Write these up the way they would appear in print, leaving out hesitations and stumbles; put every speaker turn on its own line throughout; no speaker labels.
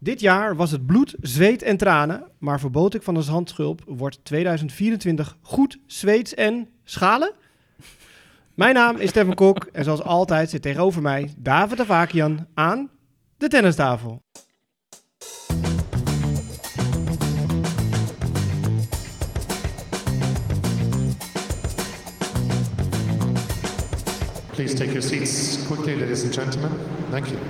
Dit jaar was het bloed, zweet en tranen, maar voor Botik van der Zandschulp wordt 2024 goed Zweeds en schalen? Mijn naam is Stefan Kok en zoals altijd zit tegenover mij David Avakian aan de tennistafel.
Please take your seats quickly, ladies and gentlemen. Thank you.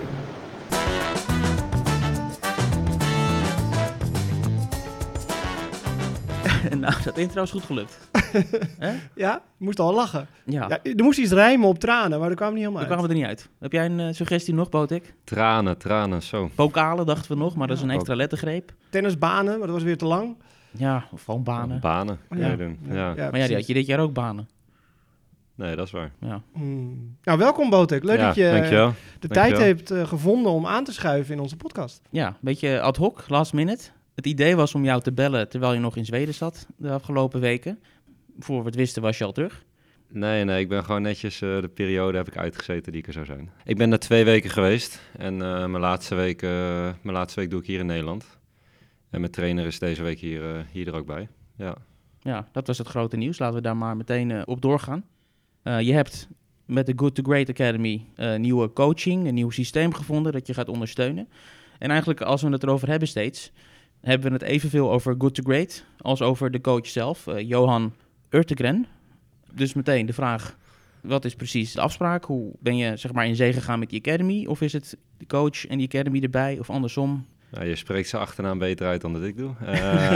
Nou, dat intro is goed gelukt.
Ja, je moest al lachen.
Ja,
Ja, er moest iets rijmen op tranen, maar dat kwam niet helemaal
daar
uit.
kwamen we er niet uit. Heb jij een suggestie nog, Botik?
Tranen, zo.
Vocalen dachten we nog, maar dat is een
Ja,
extra lettergreep.
Tennisbanen, maar dat was weer te lang.
Ja, of gewoon banen.
Banen kan
Ja.
je doen. Ja.
Maar ja, die had je dit jaar ook banen.
Nee, dat is waar.
Ja.
Nou, welkom Botik. Leuk dat je
dankjewel.
de
Dankjewel.
tijd hebt gevonden om aan te schuiven in onze podcast.
Ja, een beetje ad hoc, last minute. Het idee was om jou te bellen terwijl je nog in Zweden zat de afgelopen weken. Voor we het wisten was je al terug.
Nee, ik ben gewoon netjes de periode heb ik uitgezeten die ik er zou zijn. Ik ben er 2 weken geweest en mijn laatste week doe ik hier in Nederland. En mijn trainer is deze week hier er ook bij. Ja.
Ja, dat was het grote nieuws. Laten we daar maar meteen op doorgaan. Je hebt met de Good to Great Academy nieuwe coaching, een nieuw systeem gevonden dat je gaat ondersteunen. En eigenlijk als we het erover hebben steeds, hebben we het evenveel over Good to Great als over de coach zelf, Johan Urtegren. Dus meteen de vraag, wat is precies de afspraak? Hoe ben je zeg maar in zee gegaan met die academy? Of is het de coach en die academy erbij of andersom?
Nou, je spreekt zijn achternaam beter uit dan dat ik doe.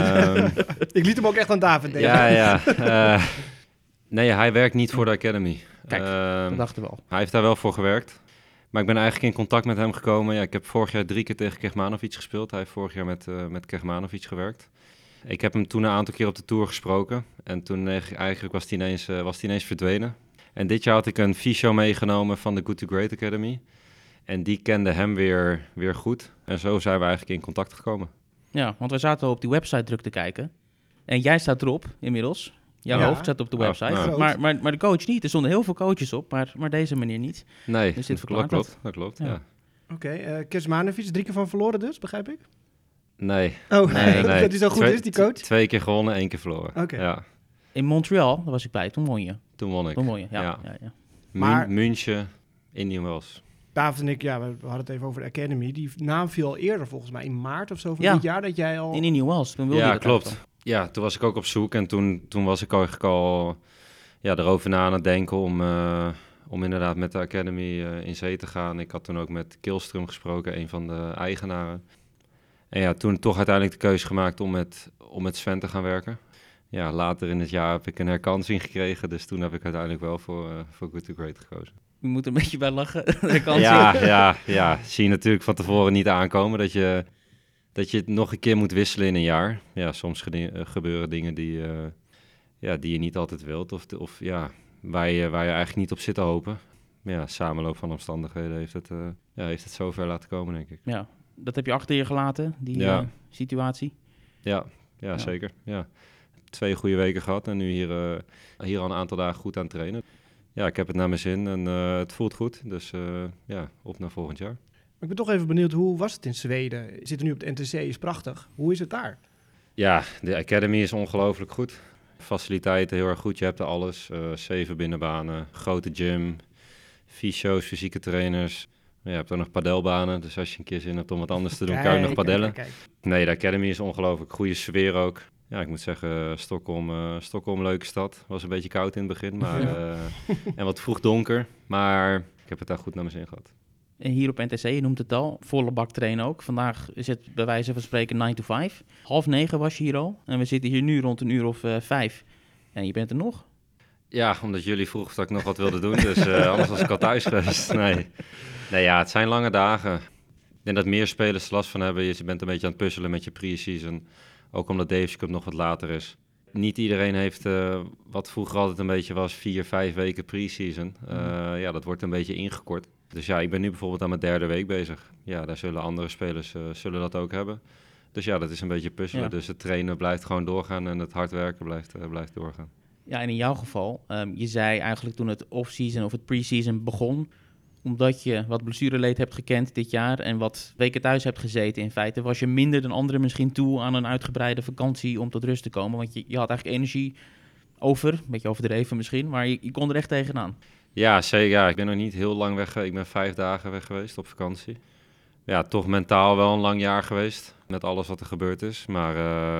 Ik liet hem ook echt aan David denken.
Ja. Nee, hij werkt niet voor de academy.
Kijk, dat dachten we al.
Hij heeft daar wel voor gewerkt. Maar ik ben eigenlijk in contact met hem gekomen. Ja, ik heb vorig jaar 3 keer tegen Kecmanovic gespeeld. Hij heeft vorig jaar met Kecmanovic gewerkt. Ik heb hem toen een aantal keer op de Tour gesproken. En toen eigenlijk was hij ineens verdwenen. En dit jaar had ik een fysio meegenomen van de Good to Great Academy. En die kende hem weer goed. En zo zijn we eigenlijk in contact gekomen.
Ja, want we zaten op die website druk te kijken. En jij staat erop inmiddels. Jouw
Ja.
hoofd staat op de
Oh,
website.
nou.
Maar de coach niet. Er stonden heel veel coaches op, maar deze meneer niet.
Nee,
Dus dit verklaart
dat klopt.
Ja.
Ja.
Oké, Kecmanovic, 3 keer van verloren dus, begrijp ik?
Nee.
Oh,
Nee.
dat hij zo goed is, die coach?
2 keer gewonnen, 1 keer verloren.
Oké.
Ja,
In Montreal, daar was ik bij, toen won je.
toen won ik.
Toen won je, ja.
Ja.
Ja.
Maar-
München, Indian Wells.
David en ik, ja, we hadden het even over de Academy. Die naam viel al eerder, volgens mij, in maart of zo van
Ja.
dit jaar, dat jij al...
In Indian Wells, toen wilde je
Ja,
dat
klopt.
eigenlijk
Ja, toen was ik ook op zoek en toen was ik eigenlijk al erover na aan het denken om inderdaad met de Academy in zee te gaan. Ik had toen ook met Kilström gesproken, een van de eigenaren. En ja, toen toch uiteindelijk de keuze gemaakt om met Sven te gaan werken. Ja, later in het jaar heb ik een herkansing gekregen, dus toen heb ik uiteindelijk wel voor Good to Great gekozen.
al. Je moet een beetje bij lachen. De kans
Ja, zie je natuurlijk van tevoren niet aankomen dat je het nog een keer moet wisselen in een jaar. Ja, soms gebeuren dingen die je niet altijd wilt of waar je eigenlijk niet op zit te hopen. Maar ja, samenloop van omstandigheden heeft het zover laten komen, denk ik.
Ja, dat heb je achter je gelaten, die
Ja.
situatie.
Ja,
Ja.
zeker. Ja. 2 goede weken gehad en nu hier al een aantal dagen goed aan het trainen. Ja, ik heb het naar mijn zin en het voelt goed. Dus op naar volgend jaar.
Maar ik ben toch even benieuwd, hoe was het in Zweden? Je zit nu op de NTC, is prachtig. Hoe is het daar?
Ja, de Academy is ongelooflijk goed. Faciliteiten heel erg goed. Je hebt er alles. 7 binnenbanen, grote gym, fysio's, fysieke trainers. Je hebt ook nog padelbanen. Dus als je een keer zin hebt om wat anders te doen, kan je nog padellen.
Kijk.
Nee, de Academy is ongelooflijk. Goede sfeer ook. Ja, ik moet zeggen, Stockholm leuke stad. Was een beetje koud in het begin, maar en wat vroeg donker. Maar ik heb het daar goed naar mijn zin gehad.
En hier op NTC, je noemt het al, volle bak trainen ook. Vandaag is het bij wijze van spreken 9 to 5. 8:30 was je hier al. En we zitten hier nu rond 5:00. En je bent er nog.
Ja, omdat jullie vroegen dat ik nog wat wilde doen. Dus anders was ik al thuis geweest. Nee, ja, het zijn lange dagen. Ik denk dat meer spelers er last van hebben. Je bent een beetje aan het puzzelen met je pre-season. Ook omdat Davis Cup nog wat later is. Niet iedereen heeft, wat vroeger altijd een beetje was, 4-5 weken pre-season. Ja, dat wordt een beetje ingekort. Dus ja, ik ben nu bijvoorbeeld aan mijn 3e week bezig. Ja, daar zullen andere spelers zullen dat ook hebben. Dus ja, dat is een beetje puzzelen.
Ja.
Dus het trainen blijft gewoon doorgaan en het hard werken blijft doorgaan.
Ja, en in jouw geval, je zei eigenlijk toen het off-season of het pre-season begon, omdat je wat blessureleed hebt gekend dit jaar en wat weken thuis hebt gezeten in feite, was je minder dan anderen misschien toe aan een uitgebreide vakantie om tot rust te komen. Want je had eigenlijk energie over, een beetje overdreven misschien, maar je kon er echt tegenaan.
Ja, zeker. Ja, ik ben nog niet heel lang weg. Ik ben 5 dagen weg geweest op vakantie. Ja, toch mentaal wel een lang jaar geweest. Met alles wat er gebeurd is. Maar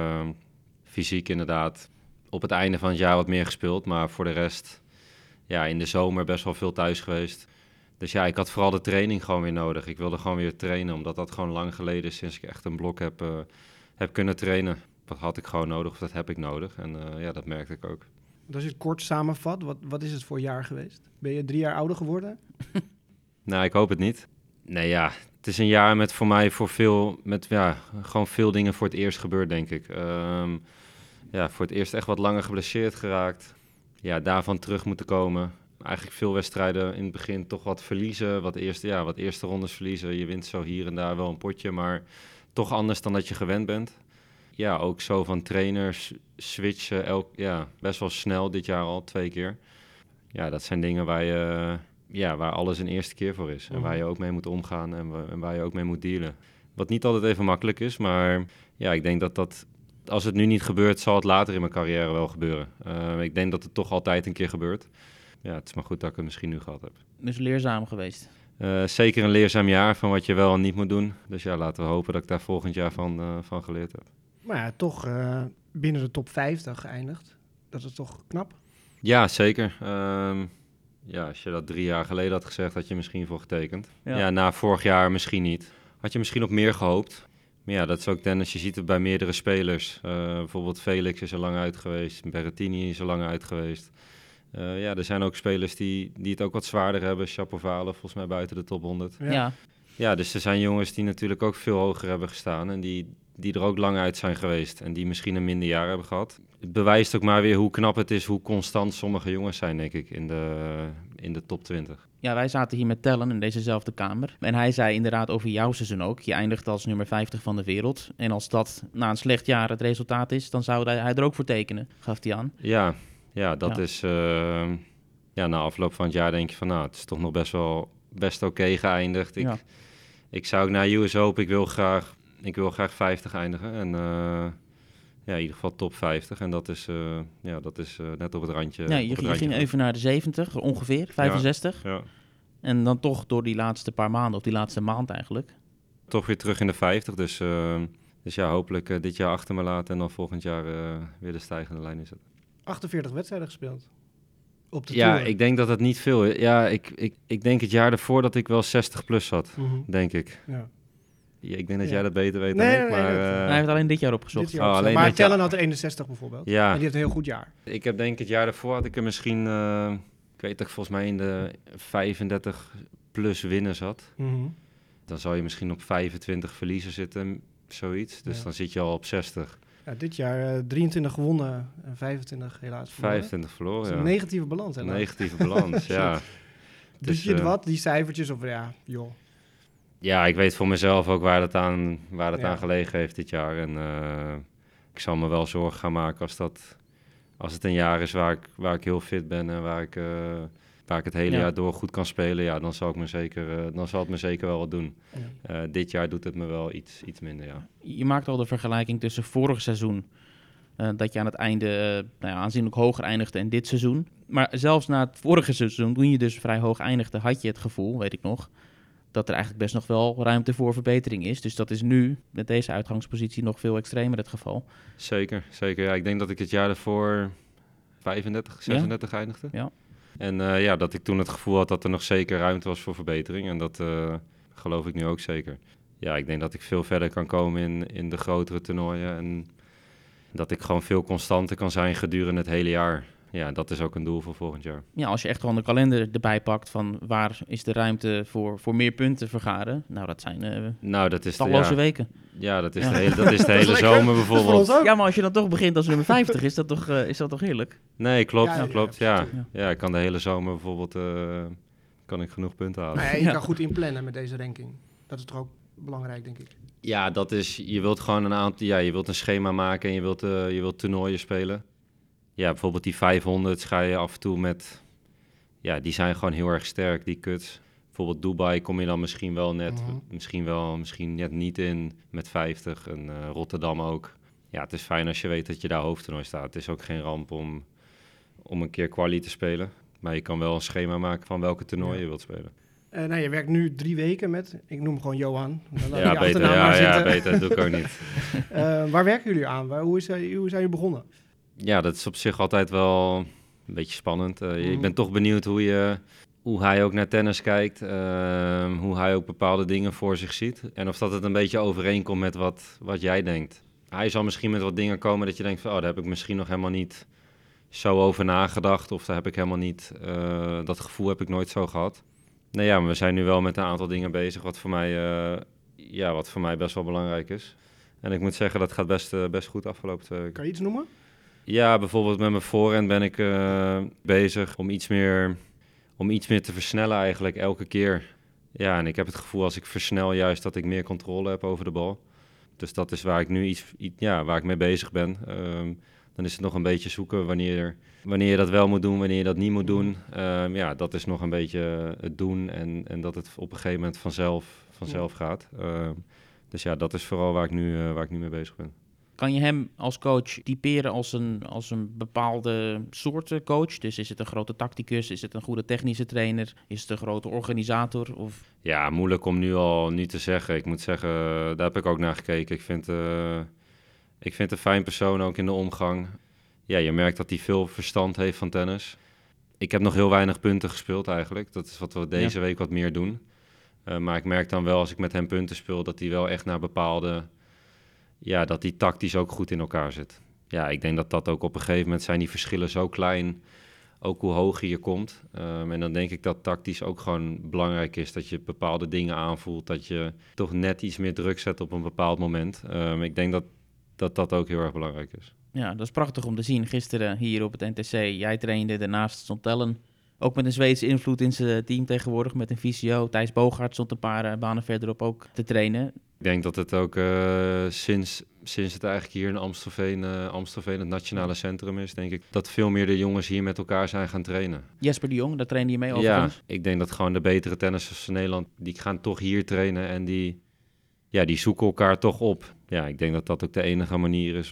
fysiek inderdaad op het einde van het jaar wat meer gespeeld. Maar voor de rest, ja, in de zomer best wel veel thuis geweest. Dus ja, ik had vooral de training gewoon weer nodig. Ik wilde gewoon weer trainen. Omdat dat gewoon lang geleden is sinds ik echt een blok heb kunnen trainen. Dat had ik gewoon nodig of dat heb ik nodig. En ja, dat merkte ik ook.
Als je het kort samenvat, wat is het voor jaar geweest? Ben je 3 jaar ouder geworden?
Nou, ik hoop het niet. Nee, ja, het is een jaar met voor mij gewoon veel dingen voor het eerst gebeurd, denk ik. Ja, voor het eerst echt wat langer geblesseerd geraakt. Ja, daarvan terug moeten komen. Eigenlijk veel wedstrijden in het begin toch wat verliezen. Wat eerste rondes verliezen. Je wint zo hier en daar wel een potje, maar toch anders dan dat je gewend bent. Ja, ook zo van trainers switchen best wel snel dit jaar al 2 keer. Ja, dat zijn dingen waar alles een eerste keer voor is. En waar je ook mee moet omgaan en waar je ook mee moet dealen. Wat niet altijd even makkelijk is, maar ja, ik denk dat als het nu niet gebeurt, zal het later in mijn carrière wel gebeuren. Ik denk dat het toch altijd een keer gebeurt. Ja, het is maar goed dat ik het misschien nu gehad heb.
Dus leerzaam geweest.
Zeker een leerzaam jaar van wat je wel en niet moet doen. Dus ja, laten we hopen dat ik daar volgend jaar van geleerd heb.
Maar ja, toch binnen de top 50 geëindigd. Dat is toch knap?
Ja, zeker. Ja, als je dat 3 jaar geleden had gezegd, had je misschien voor getekend. Ja, na vorig jaar misschien niet. Had je misschien op meer gehoopt. Maar ja, dat is ook tennis. Je ziet het bij meerdere spelers. Bijvoorbeeld Felix is er lang uit geweest. Berrettini is er lang uit geweest. Ja, er zijn ook spelers die het ook wat zwaarder hebben. Shapovalov, volgens mij buiten de top 100. Ja, dus er zijn jongens die natuurlijk ook veel hoger hebben gestaan. En die er ook lang uit zijn geweest. En die misschien een minder jaar hebben gehad. Het bewijst ook maar weer hoe knap het is, hoe constant sommige jongens zijn, denk ik, in de top 20.
Ja, wij zaten hier met Tellen in dezezelfde kamer. En hij zei inderdaad over jouw seizoen ook. Je eindigt als nummer 50 van de wereld. En als dat na een slecht jaar het resultaat is, dan zou hij er ook voor tekenen, gaf hij aan.
Ja, dat is... na afloop van het jaar denk je van, nou, het is toch nog best oké geëindigd. Ik zou ook naar US Open, ik wil graag 50 eindigen. En in ieder geval top 50. En dat is net op het randje.
Ja, je ging even naar de 70, ongeveer, 65.
Ja.
En dan toch door die laatste paar maanden, of die laatste maand eigenlijk.
Toch weer terug in de 50. Dus ja, hopelijk dit jaar achter me laten. En dan volgend jaar weer de stijgende lijn inzetten.
48 wedstrijden gespeeld. Op de
Ja,
Tour.
ik denk dat het niet veel is. Ja, ik denk het jaar ervoor dat ik wel 60 plus had, denk ik.
Ja.
Ja, ik denk dat jij dat beter weet dan
Nee,
ik. Maar,
Hij heeft alleen dit jaar opgezocht.
Dit jaar
alleen
maar
dit jaar.
Tellen had er 61 bijvoorbeeld.
Ja.
En die heeft een heel goed jaar.
ik heb denk het jaar daarvoor had ik er misschien... ik weet dat ik volgens mij in de 35 plus winnen zat. Dan zou je misschien op 25 verliezen zitten, zoiets. Dus dan zit je al op 60.
Ja, dit jaar 23 gewonnen en 25 helaas verloren.
25 verloren,
Dat is
ja.
een negatieve balans. Hè,
Een
dan?
negatieve balans, ja.
Dus je het wat, die cijfertjes, of ja, joh.
Ja, ik weet voor mezelf ook waar het aan
Ja.
gelegen heeft dit jaar. En ik zal me wel zorgen gaan maken als het een jaar is waar ik heel fit ben en waar ik het hele jaar door goed kan spelen. Ja, dan zal het me zeker wel wat doen.
Ja.
Dit jaar doet het me wel iets minder, ja.
Je maakt al de vergelijking tussen vorig seizoen, dat je aan het einde aanzienlijk hoger eindigde, en dit seizoen. Maar zelfs na het vorige seizoen, toen je dus vrij hoog eindigde, had je het gevoel, weet ik nog, dat er eigenlijk best nog wel ruimte voor verbetering is. Dus dat is nu, met deze uitgangspositie, nog veel extremer het geval.
Zeker. Ja, ik denk dat ik het jaar daarvoor 35, 36 eindigde.
Ja.
En dat ik toen het gevoel had dat er nog zeker ruimte was voor verbetering. En dat geloof ik nu ook zeker. Ja, ik denk dat ik veel verder kan komen in de grotere toernooien. En dat ik gewoon veel constanter kan zijn gedurende het hele jaar. Ja, dat is ook een doel voor volgend jaar.
Ja, als je echt gewoon de kalender erbij pakt van waar is de ruimte voor meer punten vergaren. Nou, dat zijn
Dat is
talloze weken.
Ja, dat is de hele zomer bijvoorbeeld.
Ja, maar als je dan toch begint als nummer 50, is dat toch heerlijk?
Nee, klopt.
Ja,
klopt.
ja,
Ja, ik kan de hele zomer bijvoorbeeld kan ik genoeg punten halen.
Maar je kan goed inplannen met deze ranking. Dat is toch ook belangrijk, denk ik.
Ja, dat is, je wilt gewoon een aantal, je wilt een schema maken en je wilt toernooien spelen. Ja, bijvoorbeeld die 500 ga je af en toe met, die zijn gewoon heel erg sterk, die cuts. Bijvoorbeeld Dubai kom je dan misschien wel net, misschien net niet in met 50. En Rotterdam ook. Ja, het is fijn als je weet dat je daar hoofdtoernooi staat. Het is ook geen ramp om een keer quali te spelen. Maar je kan wel een schema maken van welke toernooi je wilt spelen.
Je werkt nu 3 weken met, ik noem hem gewoon Johan.
Ja, beter, dat doe ik ook niet.
Waar werken jullie aan? Hoe zijn jullie begonnen?
Ja, dat is op zich altijd wel een beetje spannend. Je bent toch benieuwd hoe hij ook naar tennis kijkt. Hoe hij ook bepaalde dingen voor zich ziet. En of dat het een beetje overeenkomt met wat jij denkt. Hij zal misschien met wat dingen komen dat je denkt van, daar heb ik misschien nog helemaal niet zo over nagedacht. Of daar heb ik helemaal niet, dat gevoel heb ik nooit zo gehad. Nou ja, maar we zijn nu wel met een aantal dingen bezig wat voor mij best wel belangrijk is. En ik moet zeggen, dat gaat best goed afgelopen.
Kan je iets noemen?
Ja, bijvoorbeeld met mijn voorhand ben ik bezig om iets meer te versnellen eigenlijk elke keer. Ja, en ik heb het gevoel als ik versnel juist dat ik meer controle heb over de bal. Dus dat is waar ik nu waar ik mee bezig ben. Dan is het nog een beetje zoeken wanneer je dat wel moet doen, wanneer je dat niet moet doen. Dat is nog een beetje het doen en dat het op een gegeven moment vanzelf gaat. Dus ja, dat is vooral waar ik nu mee bezig ben.
Kan je hem als coach typeren als een bepaalde soort coach? Dus is het een grote tacticus? Is het een goede technische trainer? Is het een grote organisator? Of...
Ja, moeilijk om nu te zeggen. Ik moet zeggen, daar heb ik ook naar gekeken. Ik vind een fijn persoon ook in de omgang. Ja, je merkt dat hij veel verstand heeft van tennis. Ik heb nog heel weinig punten gespeeld eigenlijk. Dat is wat we deze week wat meer doen. Maar ik merk dan wel als ik met hem punten speel dat hij wel echt naar bepaalde... Ja, dat die tactisch ook goed in elkaar zit. Ja, ik denk dat ook op een gegeven moment zijn die verschillen zo klein, ook hoe hoger je komt. En dan denk ik dat tactisch ook gewoon belangrijk is, dat je bepaalde dingen aanvoelt, dat je toch net iets meer druk zet op een bepaald moment. Ik denk dat ook heel erg belangrijk is.
Ja, dat is prachtig om te zien. Gisteren hier op het NTC, jij trainde, daarnaast stond Tellen. Ook met een Zweedse invloed in zijn team tegenwoordig, met een fysio. Thijs Bogaert stond een paar banen verderop ook te trainen.
Ik denk dat het ook sinds het eigenlijk hier in Amstelveen het nationale centrum is, denk ik dat veel meer de jongens hier met elkaar zijn gaan trainen.
Jesper de Jong, daar trainde je mee overigens?
Ja, ik denk dat gewoon de betere tennissers van Nederland, die gaan toch hier trainen en die zoeken elkaar toch op. Ja, ik denk dat dat ook de enige manier is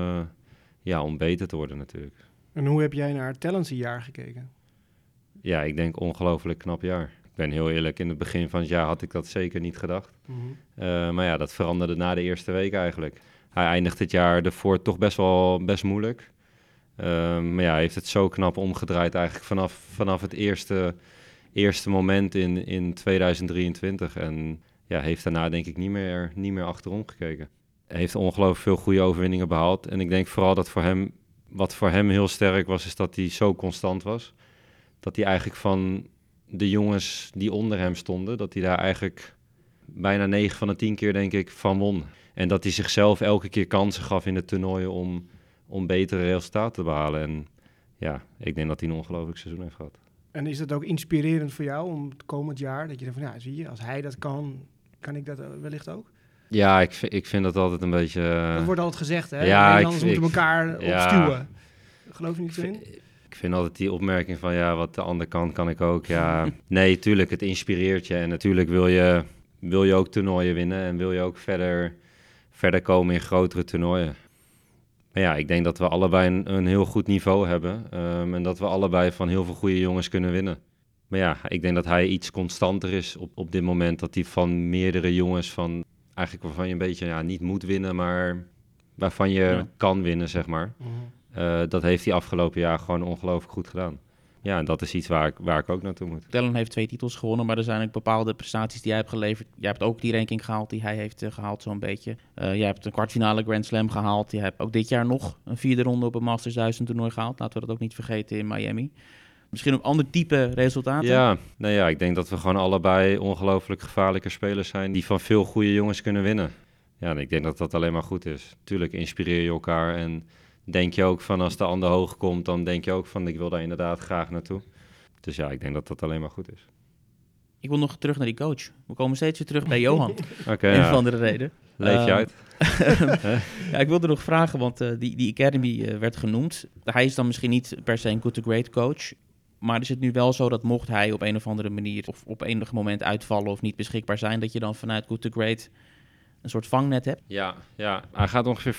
om beter te worden natuurlijk.
En hoe heb jij naar Tellens jaar gekeken?
Ja, ik denk ongelooflijk knap jaar. Ik ben heel eerlijk, in het begin van het jaar had ik dat zeker niet gedacht. Mm-hmm. Maar ja, dat veranderde na de eerste week eigenlijk. Hij eindigt het jaar ervoor toch best moeilijk. Maar ja, hij heeft het zo knap omgedraaid eigenlijk vanaf het eerste moment in 2023. En ja, heeft daarna denk ik niet meer achterom gekeken. Hij heeft ongelooflijk veel goede overwinningen behaald. En ik denk vooral dat wat voor hem heel sterk was, is dat hij zo constant was. Dat hij eigenlijk van de jongens die onder hem stonden, dat hij daar eigenlijk bijna 9 van de 10 keer, denk ik, van won. En dat hij zichzelf elke keer kansen gaf in de toernooien om betere resultaten te behalen. En ja, ik denk dat hij een ongelooflijk seizoen heeft gehad.
En is dat ook inspirerend voor jou om het komend jaar, dat je denkt van, ja, zie je, als hij dat kan ik dat wellicht ook?
Ja, ik vind dat altijd een beetje...
Dat wordt altijd gezegd, hè?
Ja,
Nederlanders moeten elkaar opstuwen. Geloof je niet zo in?
Ik vind altijd die opmerking van, ja, wat de andere kan ik ook. Ja, nee, tuurlijk, het inspireert je. En natuurlijk wil je ook toernooien winnen en wil je ook verder komen in grotere toernooien. Maar ja, ik denk dat we allebei een heel goed niveau hebben. En dat we allebei van heel veel goede jongens kunnen winnen. Maar ja, ik denk dat hij iets constanter is op dit moment. Dat hij van meerdere jongens eigenlijk waarvan je een beetje niet moet winnen, maar waarvan je kan winnen, zeg maar. Mm-hmm. Dat heeft hij afgelopen jaar gewoon ongelooflijk goed gedaan. Ja, en dat is iets waar ik ook naartoe moet.
Tellen heeft 2 titels gewonnen, maar er zijn ook bepaalde prestaties die jij hebt geleverd. Jij hebt ook die ranking gehaald die hij heeft gehaald, zo'n beetje. Jij hebt een kwartfinale Grand Slam gehaald. Je hebt ook dit jaar nog een 4e ronde op een Masters 1000 toernooi gehaald. Laten we dat ook niet vergeten in Miami. Misschien een ander type resultaten?
Ja, ik denk dat we gewoon allebei ongelooflijk gevaarlijke spelers zijn die van veel goede jongens kunnen winnen. Ja, en ik denk dat dat alleen maar goed is. Tuurlijk inspireer je elkaar en denk je ook van als de ander hoog komt, dan denk je ook van ik wil daar inderdaad graag naartoe. Dus ja, ik denk dat dat alleen maar goed is.
Ik wil nog terug naar die coach. We komen steeds weer terug bij Johan.
Okay,
een of andere reden.
Leef je uit?
Ja, ik wilde nog vragen, want die Academy werd genoemd. Hij is dan misschien niet per se een good to great coach. Maar is het nu wel zo dat mocht hij op een of andere manier of op enig moment uitvallen of niet beschikbaar zijn, dat je dan vanuit Good to Great een soort vangnet hebt?
Ja, hij gaat ongeveer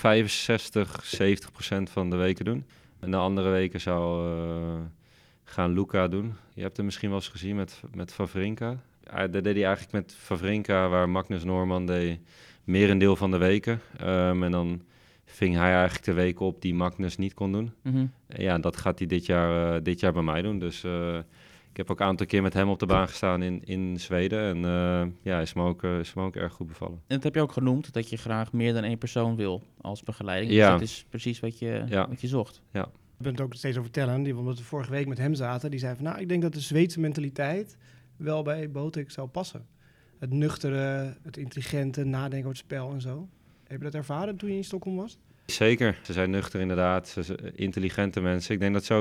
65-70% van de weken doen. En de andere weken zou gaan Luca doen. Je hebt hem misschien wel eens gezien met Wawrinka. Dat deed hij eigenlijk met Wawrinka, waar Magnus Norman deed merendeel van de weken. En dan ving hij eigenlijk de weken op die Magnus niet kon doen.
Mm-hmm.
Ja, dat gaat hij dit jaar bij mij doen. Dus ik heb ook een aantal keer met hem op de baan gestaan in Zweden. En is me ook erg goed bevallen.
En dat heb je ook genoemd, dat je graag meer dan 1 persoon wil als begeleiding.
Ja.
Dus dat is precies wat je zocht.
We hebben het ook steeds over Tellen, omdat we vorige week met hem zaten. Die zei van, ik denk dat de Zweedse mentaliteit wel bij Botic zou passen. Het nuchtere, het intelligente, nadenken over het spel en zo. Heb je dat ervaren toen je in Stockholm was?
Zeker. Ze zijn nuchter inderdaad. Ze zijn intelligente mensen. Ik denk dat ze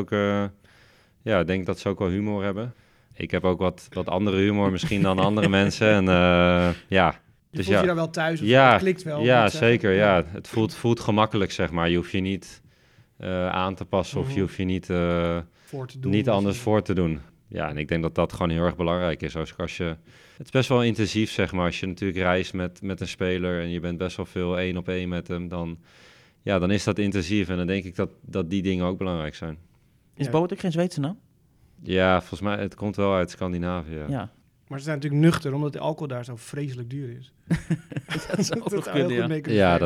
ook wel humor hebben. Ik heb ook wat andere humor misschien dan andere mensen. En
Dus voelt je daar wel thuis? Of
het
klikt wel?
Ja, zeker. Ja. Het voelt gemakkelijk, zeg maar. Je hoeft je niet aan te passen of je hoeft je niet anders voor te doen. Ja, en ik denk dat dat gewoon heel erg belangrijk is. Als je, het is best wel intensief, zeg maar. Als je natuurlijk reist met een speler en je bent best wel veel 1-op-1 met hem, dan is dat intensief. En dan denk ik dat die dingen ook belangrijk zijn.
Is Botic geen Zweedse naam?
Ja, volgens mij, het komt wel uit Scandinavië.
Ja.
Maar ze zijn natuurlijk nuchter, omdat de alcohol daar zo vreselijk duur is.
Dat zou ook nog kunnen, ja.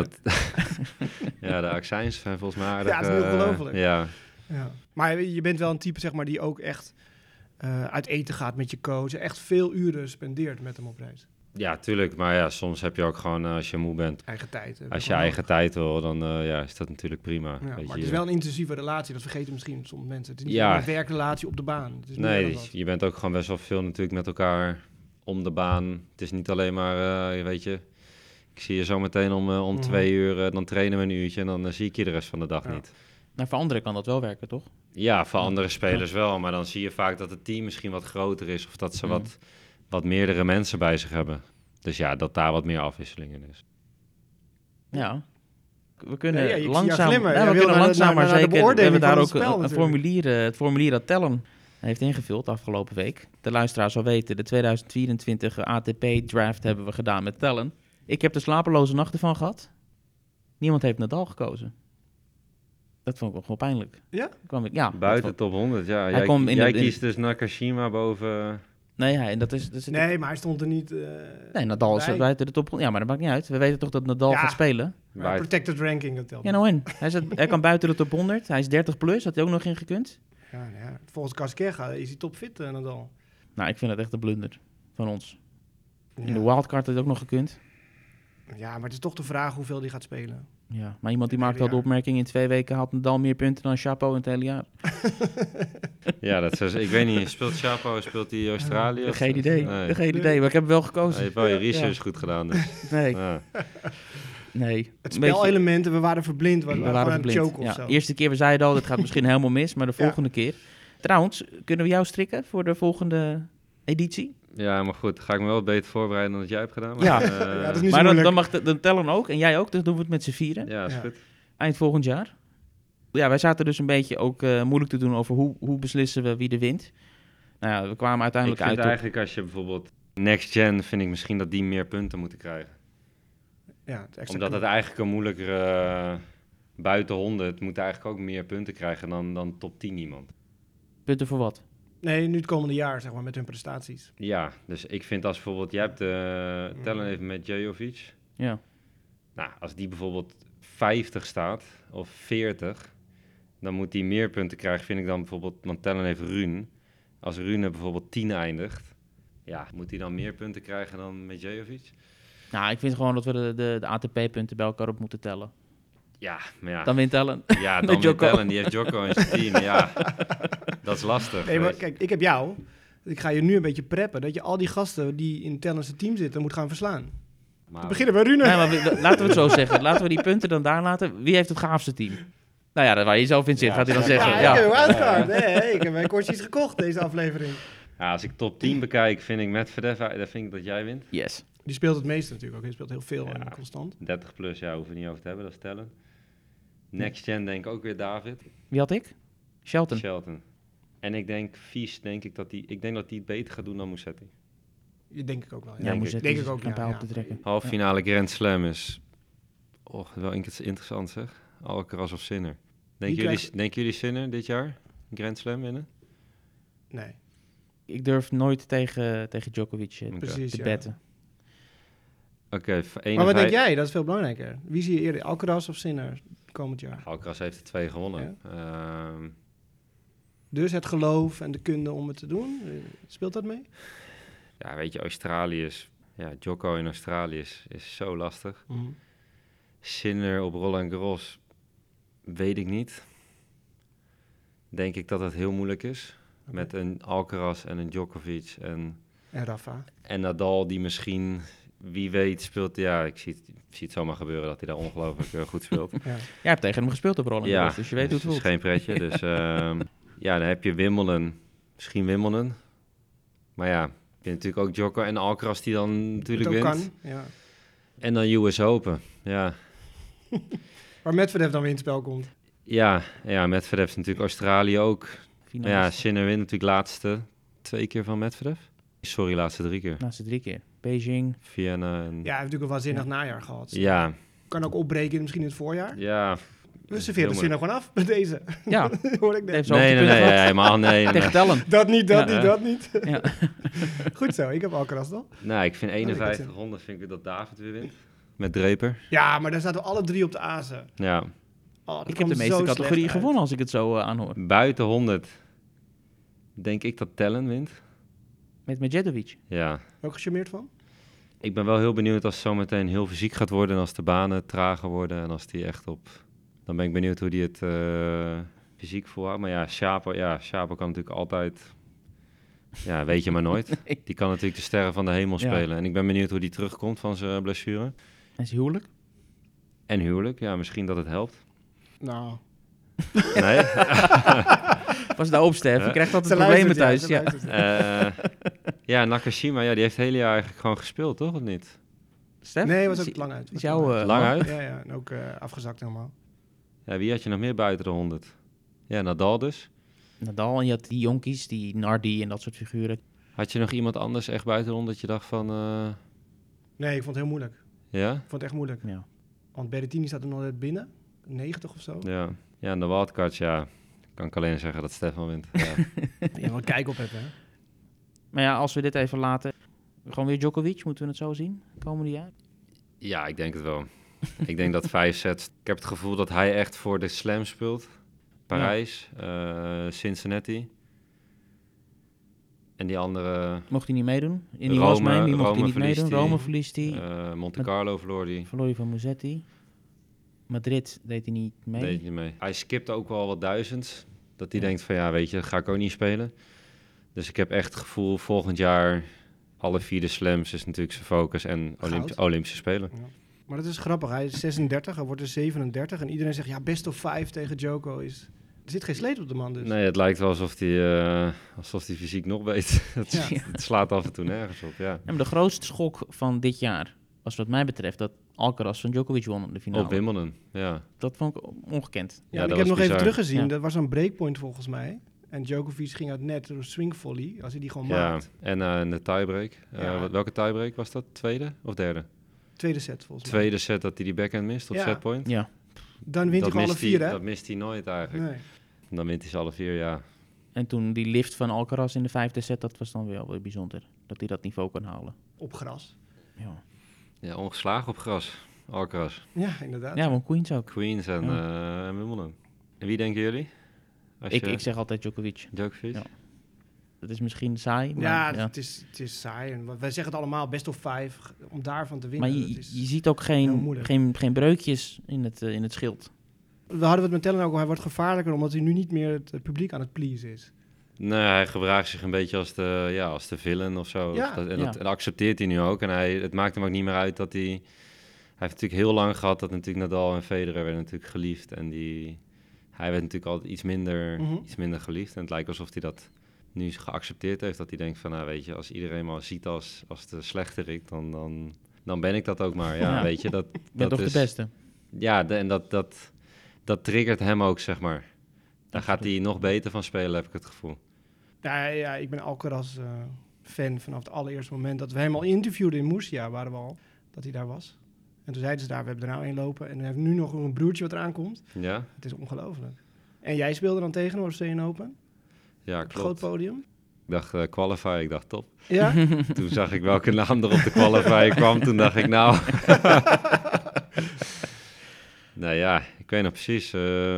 Ja, de accijns zijn volgens mij aardig.
Ja, dat is niet ongelooflijk.
Ja.
Maar je bent wel een type, zeg maar, die ook echt uit eten gaat met je coach. Echt veel uren spendeert met hem op reis.
Ja, tuurlijk. Maar ja, soms heb je ook gewoon, als je moe bent,
Eigen tijd.
als je eigen tijd wil, dan is dat natuurlijk prima.
Ja,
Weet
maar
je,
het is wel een intensieve relatie. Dat vergeten misschien soms mensen. Het is niet een werkrelatie op de baan. Het is
nee, je bent ook gewoon best wel veel natuurlijk met elkaar om de baan. Het is niet alleen maar, weet je, ik zie je zo meteen om 2 uur, dan trainen we een uurtje en dan zie ik je de rest van de dag niet.
Nou, voor anderen kan dat wel werken, toch?
Ja, voor andere spelers wel. Maar dan zie je vaak dat het team misschien wat groter is of dat ze wat meerdere mensen bij zich hebben. Dus ja, dat daar wat meer afwisseling in is.
Ja. We kunnen
langzaam
maar zeker. We hebben daar ook
het
formulier dat Tellen heeft ingevuld afgelopen week. De luisteraar zal weten, de 2024 ATP-draft hebben we gedaan met Tellen. Ik heb de slapeloze nachten van gehad. Niemand heeft Nadal gekozen. Dat vond ik wel gewoon pijnlijk.
Ja?
Buiten top 100, ja. Jij kiest dus Nakashima boven...
Nee,
maar hij stond er niet
nee, Nadal is buiten de top 100. Ja, maar dat maakt niet uit. We weten toch dat Nadal gaat spelen?
Maar protected ranking, dat telt.
Ja, nou in. Hij kan buiten de top 100. Hij is 30 plus, had hij ook nog in gekund.
Ja. Volgens Kaskerga is hij topfit, Nadal.
Nou, ik vind dat echt een blunder van ons. In de wildcard had hij ook nog gekund.
Ja, maar het is toch de vraag hoeveel hij gaat spelen.
Ja, maar iemand die maakt wel de opmerking, in 2 weken haalt Nadal meer punten dan Chapo in het hele jaar.
Ja, ik weet niet, speelt Chapo, speelt hij Australië?
Geen idee, geen idee, maar ik heb hem wel gekozen.
Je hebt wel je research goed gedaan. Dus.
Nee.
Ja.
Nee.
Het spelelementen, we waren verblind. We waren verblind. Choke of zo.
De eerste keer, we zeiden al, dit gaat misschien helemaal mis, maar de volgende keer. Trouwens, kunnen we jou strikken voor de volgende editie?
Ja, maar goed, ga ik me wel beter voorbereiden dan dat jij hebt gedaan. Maar,
ja,
dat is niet
maar
zo
dan mag de Tellen ook en jij ook, dus doen we het met z'n vieren.
Ja, dat is goed.
Eind volgend jaar. Ja, wij zaten dus een beetje ook moeilijk te doen over hoe beslissen we wie er wint. Nou ja, we kwamen uiteindelijk uit.
Eigenlijk als je bijvoorbeeld Next Gen, vind ik misschien dat die meer punten moeten krijgen.
Ja,
omdat het eigenlijk een moeilijkere buiten 100 moet eigenlijk ook meer punten krijgen dan top 10 iemand.
Punten voor wat?
Nee, nu het komende jaar, zeg maar, met hun prestaties.
Ja, dus ik vind als bijvoorbeeld, jij hebt tellen even met Djokovic.
Ja.
Nou, als die bijvoorbeeld 50 staat of 40, dan moet hij meer punten krijgen, vind ik dan bijvoorbeeld, want tellen heeft Rune. Als Rune bijvoorbeeld 10 eindigt, ja, moet hij dan meer punten krijgen dan met Djokovic?
Nou, ik vind gewoon dat we de ATP-punten bij elkaar op moeten tellen.
Ja, maar ja.
Dan wint Tellen.
Ja, dan wint Tellen. Die heeft Djoko in zijn team. Ja, dat is lastig.
Nee, maar kijk, ik heb jou. Ik ga je nu een beetje preppen dat je al die gasten die in Tellens team zitten moet gaan verslaan.
Maar
we beginnen bij Rune.
Nee, maar laten we het zo zeggen. Laten we die punten dan daar laten. Wie heeft het gaafste team? Nou ja, waar je zelf in zit, gaat hij dan zeggen.
Ja, ik heb een wildcard. Nee, ik heb mijn kortjes gekocht deze aflevering.
Ja, als ik top 10 bekijk, vind ik Medvedev, dan vind ik dat jij wint.
Yes.
Die speelt het meeste natuurlijk ook. Hij speelt heel veel en constant.
30 plus, ja, hoeven we niet over te hebben, dat is Tellen. Next Gen denk ik ook weer David.
Wie had ik? Shelton.
En ik denk, Vies, ik denk dat die het beter gaat doen dan Musetti.
Denk ik ook wel.
Ja,
denk
Musetti
denk
is
ik ook,
een
ja,
pijl
ja.
op te trekken.
Halve finale Grand Slam is wel interessant zeg. Alcaraz of Sinner. Denken jullie Sinner dit jaar een Grand Slam winnen?
Nee,
Ik durf nooit tegen Djokovic
precies.
te
Ja.
betten.
Oké,
Maar wat denk jij? Dat is veel belangrijker. Wie zie je eerder, Alcaraz of Sinner komend jaar?
Alcaraz heeft er 2 gewonnen.
Dus het geloof en de kunde om het te doen, speelt dat mee?
Ja, weet je, Australië is... Ja, Djoko in Australië is zo lastig. Sinner op Roland Garros, weet ik niet. Denk ik dat het heel moeilijk is.
Oké.
Met een Alcaraz en een Djokovic en
Rafa.
Nadal die misschien, wie weet, speelt. Ja, ik zie het zomaar gebeuren dat hij daar ongelooflijk goed speelt.
Ja.
Jij hebt tegen hem gespeeld op Roland Garros, dus je weet hoe het
is
voelt.
geen pretje. Dus ja, dan heb je Wimbledon. Misschien Wimbledon. Maar ja, je hebt natuurlijk ook Djoko en Alcaraz die dan natuurlijk
Het ook
wint.
kan, ja.
En dan US Open. Ja,
Waar Medvedev dan weer in het spel komt.
ja, Medvedev is natuurlijk Australië ook. Maar ja,
Finalist.
Sinner wint natuurlijk laatste 2 keer van Medvedev. Sorry, laatste 3 keer.
Laatste 3 keer. Beijing.
Vienna en...
Ja, hij heeft natuurlijk een waanzinnig najaar gehad.
Ja,
Kan ook opbreken misschien in het voorjaar.
ja.
We serveren de zin er gewoon af met deze.
Ja,
Hoor ik net.
heeft zo
Nee,
hoogtepunten gehad.
helemaal nee.
Tegen Tellen.
Dat niet, dat
Ja,
niet, dat niet.
Ja.
Goed zo, ik heb Alcaraz toch?
Nou, ik vind
ik
5100 vind ik dat David weer wint. Met Draper.
Ja, maar daar zaten we alle 3 op de azen.
Ja,
Oh, dat
Ik heb
kwam
de meeste
zo
categorieën
slecht uit.
gewonnen als ik het zo aanhoor.
buiten 100 denk ik dat Tellen wint.
Met Medvedev.
Ja,
Ook gecharmeerd van?
ik ben wel heel benieuwd als het zometeen heel fysiek gaat worden... en als de banen trager worden en als die echt op... Dan ben ik benieuwd hoe die het fysiek volhoudt. Maar ja, Schaper kan natuurlijk altijd... Ja, weet je maar nooit. Die kan natuurlijk de sterren van de hemel
Ja.
spelen. En ik ben benieuwd hoe die terugkomt van zijn blessure.
En zijn huwelijk.
En huwelijk, ja, misschien dat het helpt.
Nou,
Nee?
Was de oudste,
Ja.
je krijgt altijd
ze
problemen
luistert,
thuis.
ja,
Ja.
ze luistert.
Ja, Nakashima, ja, die heeft het hele jaar eigenlijk gewoon gespeeld, toch? Of niet?
Stef?
Nee, was ook
Is-
lang uit.
Is jouw...
Lang uit?
Ja, ja, en ook afgezakt helemaal.
Ja, wie had je nog meer buiten de 100? Ja, Nadal dus.
Nadal en je had die jonkies, die Nardi en dat soort figuren.
Had je nog iemand anders echt buiten de 100 dat je dacht van...
Nee, ik vond het heel moeilijk.
ja?
Ik vond het echt moeilijk.
Ja.
Want Berrettini staat er nog net binnen. 90 of zo.
Ja. Ja, en de wildcards, ja, kan ik alleen zeggen dat Stefan wint. Ja.
Je wel kijk op hebben, hè?
Maar ja, als we dit even laten... Gewoon weer Djokovic, moeten we het zo zien? Komende jaar?
Ja, ik denk het wel. Ik denk dat 5 sets... Ik heb het gevoel dat hij echt voor de slam speelt. Parijs, Cincinnati. En die andere...
Mocht hij niet meedoen? In die
Rome-
Wasmijn, die mocht hij
Rome
niet
verliest
meedoen.
hij.
Rome verliest hij.
Monte Carlo verloor hij.
Verloor hij van Musetti. Madrid deed hij niet mee.
Deed niet mee. Hij skipt ook wel wat duizends. Dat hij denkt van ja, weet je, dat ga ik ook niet spelen. Dus ik heb echt het gevoel, volgend jaar... Alle 4 de slams is natuurlijk zijn focus en
Goud.
Olympische Spelen.
Maar dat is grappig. Hij is 36, hij wordt er 37. En iedereen zegt, ja, best of 5 tegen Djoko is... Er zit geen sleet op de man dus.
Nee, het lijkt wel alsof hij fysiek nog weet.
Ja.
Het slaat af en toe nergens op, ja.
Ja, maar de grootste schok van dit jaar was wat mij betreft dat Alcaraz van Djokovic won in de finale.
Op Wimbledon, ja.
Dat vond ik ongekend.
Ja,
Ja,
ik
dat
heb
was
nog even
bizar.
teruggezien.
Ja.
Dat was een breakpoint volgens mij. En Djokovic ging uit net door een swingvolley. Als hij die gewoon
Ja,
maakt.
en de tiebreak.
Ja.
Welke tiebreak was dat? Tweede of derde?
Tweede set volgens mij.
Tweede set dat hij die backhand mist op
Ja.
setpoint.
Ja,
Dan wint hij gewoon alle 4, hè?
Dat mist hij nooit eigenlijk.
Nee.
Dan wint hij ze alle 4, ja.
en toen die lift van Alcaraz in de 5e set, dat was dan wel weer bijzonder. Dat hij dat niveau kan halen.
Op gras.
Ja,
Ja, ongeslagen op gras. Alcaraz.
Ja, inderdaad.
ja maar Queens ook.
Queens en Wimbledon. En wie denken jullie? Als
Ik zeg altijd Djokovic.
Djokovic?
Ja. Dat is misschien saai, maar,
Ja,
ja.
Het is saai. En wij zeggen het allemaal, best of 5. Om daarvan te
maar
winnen.
je,
dat is...
je ziet ook
heel moeilijk.
geen breukjes in het schild.
We hadden het met Tellen ook al. Hij wordt gevaarlijker omdat hij nu niet meer het publiek aan het pleasen is.
Nee, hij gedraagt zich een beetje als de villain of zo.
Ja.
Dat accepteert hij nu ook. En het maakt hem ook niet meer uit dat hij... Hij heeft natuurlijk heel lang gehad dat natuurlijk Nadal en Federer werden natuurlijk geliefd. En hij werd natuurlijk altijd iets minder geliefd. En het lijkt alsof hij dat nu geaccepteerd heeft. Dat hij denkt van, nou weet je, als iedereen maar ziet als de slechterik, dan ben ik dat ook maar. Ja,
Ja.
weet je,
Ik ben toch
is,
de beste.
Ja, en dat triggert hem ook, zeg maar. Daar gaat hij nog beter van spelen, heb ik het gevoel.
Ja, ik ben Alcaraz fan vanaf het allereerste moment dat we hem al interviewden in Murcia, waren we al, dat hij daar was. En toen zeiden ze daar, we hebben er nou één lopen en we hebben nu nog een broertje wat eraan komt.
Ja?
Het is ongelooflijk. En jij speelde dan tegen hem op Australian Open?
Ja,
Op het groot
klopt.
podium?
Ik dacht qualify, ik dacht top.
Ja?
Toen zag ik welke naam er op de qualify kwam. Toen dacht ik nou... Nou ja, ik weet nog precies...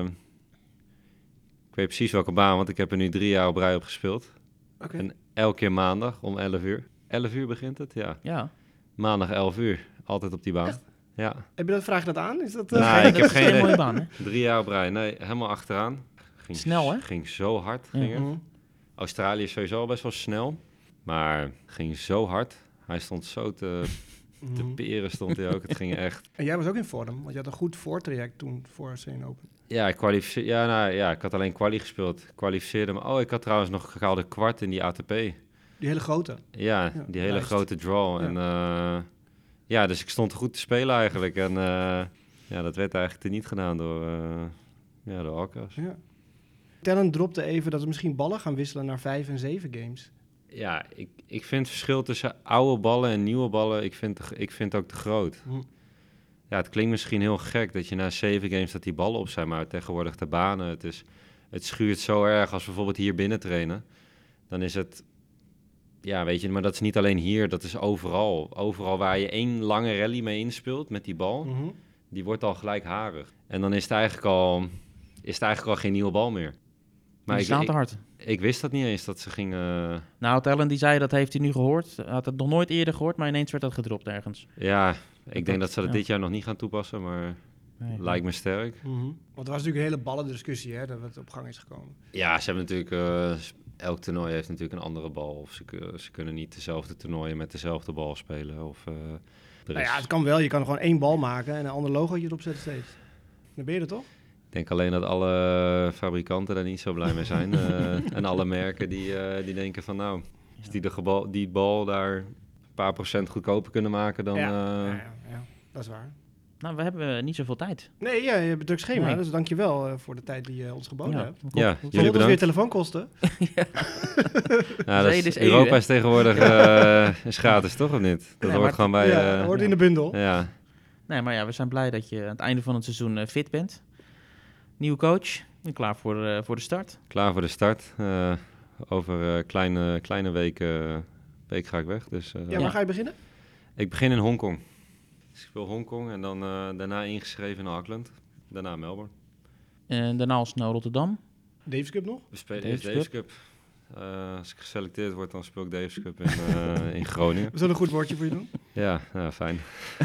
ik weet precies welke baan, want ik heb er nu 3 jaar op rij op gespeeld.
Oké.
En elke keer maandag om 11 uur. 11 uur begint het, ja.
Ja.
Maandag 11 uur. Altijd op die baan.
Echt?
Ja.
Heb je dat, vraag je dat aan? Is dat,
Nee,
Dat
ik heb
is
geen
een
idee.
mooie baan, hè?
3 jaar op rij. Nee, helemaal achteraan. Ging
Snel, hè?
Ging zo hard.
Ja.
Ging het.
Mhm.
Australië is sowieso al best wel snel. Maar ging zo hard. Hij stond zo te
Mhm.
peren, stond hij ook. Het ging echt...
En jij was ook in vorm, want je had een goed voortraject toen voor Australian Open.
Ja, ik had alleen quali gespeeld. Ik kwalificeerde me. Oh, ik had trouwens nog gehaald een kwart in die ATP.
Die hele grote.
Ja,
Ja,
die hele
lijst.
grote draw.
Ja.
En dus ik stond goed te spelen eigenlijk. En dat werd eigenlijk teniet gedaan door Alcaraz.
Ja. Tellen dropte even dat we misschien ballen gaan wisselen naar 5 en 7 games.
Ja, ik vind het verschil tussen oude ballen en nieuwe ballen, ik vind ook te groot.
Hm.
Ja, het klinkt misschien heel gek dat je na 7 games dat die ballen op zijn, maar tegenwoordig de banen, het schuurt zo erg als we bijvoorbeeld hier binnen trainen. Dan is het, ja weet je, maar dat is niet alleen hier, dat is overal. Overal waar je 1 lange rally mee inspeelt met die bal,
Mhm.
die wordt al gelijk harig. En dan is het eigenlijk al geen nieuwe bal meer. Maar
Die staan te hard.
ik wist dat niet eens, dat ze gingen...
Nou, Tellen die zei, dat heeft hij nu gehoord. Hij had het nog nooit eerder gehoord, maar ineens werd dat gedropt ergens.
Ja, ik denk dat ze dat
ja.
dit jaar nog niet gaan toepassen, maar
Nee.
lijkt me sterk.
Mhm. Want er was natuurlijk een hele ballendiscussie, hè, dat het op gang is gekomen.
Ja, ze hebben natuurlijk... elk toernooi heeft natuurlijk een andere bal. Of ze kunnen niet dezelfde toernooien met dezelfde bal spelen. Of,
Nou ja, het kan wel. Je kan gewoon 1 bal maken en een ander logootje erop zetten steeds. Dan ben je er toch?
Ik denk alleen dat alle fabrikanten daar niet zo blij mee zijn. En alle merken die denken van nou, als die bal daar een paar procent goedkoper kunnen maken, dan...
Ja, dat is waar.
Nou, we hebben niet zoveel tijd.
Nee, ja, je hebt een druk schema,
Nee.
dus dank je wel voor de tijd die je ons geboden hebt.
Ja,
Het
jullie
zal ons weer
bedankt.
telefoonkosten.
Ja, dat
Zee,
is,
dus EU,
Europa
hè?
is tegenwoordig is gratis, toch of niet? Dat
Nee,
hoort
maar-
gewoon bij...
Ja, hoort in de bundel.
ja.
Nee, maar ja, we zijn blij dat je aan het einde van het seizoen fit bent. Nieuwe coach. En klaar voor de start.
Klaar voor de start. Over kleine week ga ik weg. Dus,
Ja, waar ga je beginnen?
Ik begin in Hongkong. Dus ik speel Hongkong en dan daarna ingeschreven in Auckland. Daarna Melbourne.
En daarna als naar Rotterdam.
Davis Cup nog?
We spelen
Davis
eerst Davis Cup. Als ik geselecteerd word, dan speel ik Davis Cup in Groningen.
We zullen een goed woordje voor je doen.
Ja, fijn.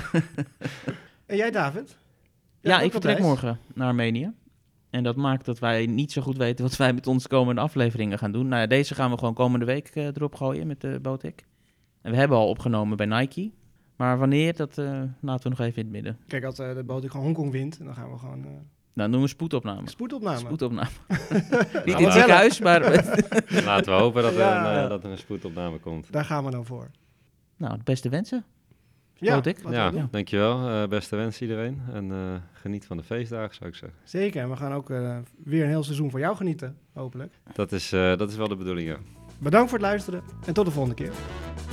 En jij, David?
Ja,
ook
ik
op
vertrek
reis.
morgen naar Armenië. En dat maakt dat wij niet zo goed weten wat wij met onze komende afleveringen gaan doen. Nou ja, deze gaan we gewoon komende week erop gooien met de Botek. En we hebben al opgenomen bij Nike. Maar wanneer, dat laten we nog even in het midden.
Kijk, als de boot gewoon Hongkong wint, dan gaan we gewoon
Nou, doen we spoedopname.
spoedopname.
Spoedopname.
Nou,
Niet in het ziekenhuis, maar...
Laten we hopen dat
Ja.
dat er een spoedopname komt.
Daar gaan we dan voor.
nou, de beste wensen.
Ja,
Botek.
laten we
Ja,
dat doen.
dankjewel. Beste wens iedereen. En geniet van de feestdagen, zou ik zeggen.
Zeker, en we gaan ook weer een heel seizoen van jou genieten, hopelijk.
Dat is wel de bedoeling, ja.
Bedankt voor het luisteren en tot de volgende keer.